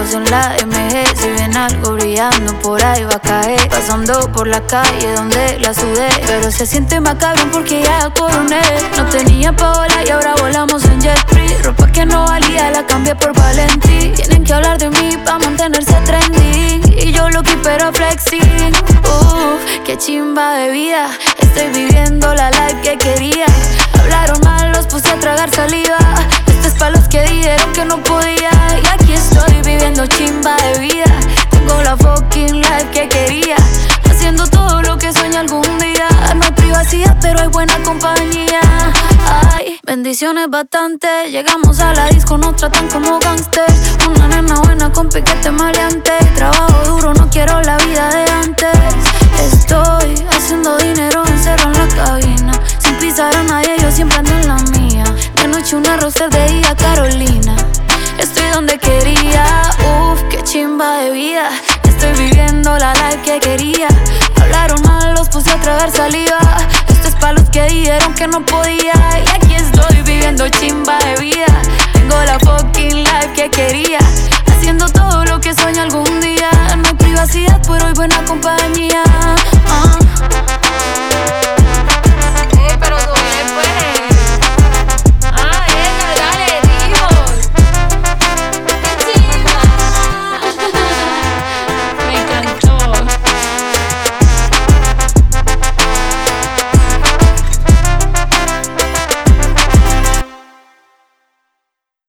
fotos en la MG. Si ven algo brillando por ahí va a caer. Pasando por la calle donde la sudé, pero se siente más cabrón porque ya coroné. No tenía pa' volar y ahora volamos en jet free. Ropa que no valía la cambié por Valentí. Tienen que hablar de mí pa' mantenerse trending, y yo loqui pero flexing. Qué chimba de vida, estoy viviendo la life que quería. Hablaron mal, los puse a tragar saliva. Esto es pa' los que dijeron que no podía. Y aquí estoy viviendo chimba de vida. Tengo la fucking life que quería, haciendo todo lo que sueño algún día. No hay privacidad pero hay buena compañía. Ay, bendiciones bastante. Llegamos a la disco, nos tratan como gangsters. Una nena buena con piquete maleante. Trabajo duro, no quiero la vida de antes. Estoy haciendo dinero encerrado en la cabina, sin pisar a nadie, yo siempre ando en la mía. De noche una roster, de día Carolina. Estoy donde quería, qué chimba de vida. Estoy viviendo la life que quería. Hablaron mal, los puse a tragar saliva. Esto es pa' los que dijeron que no podía.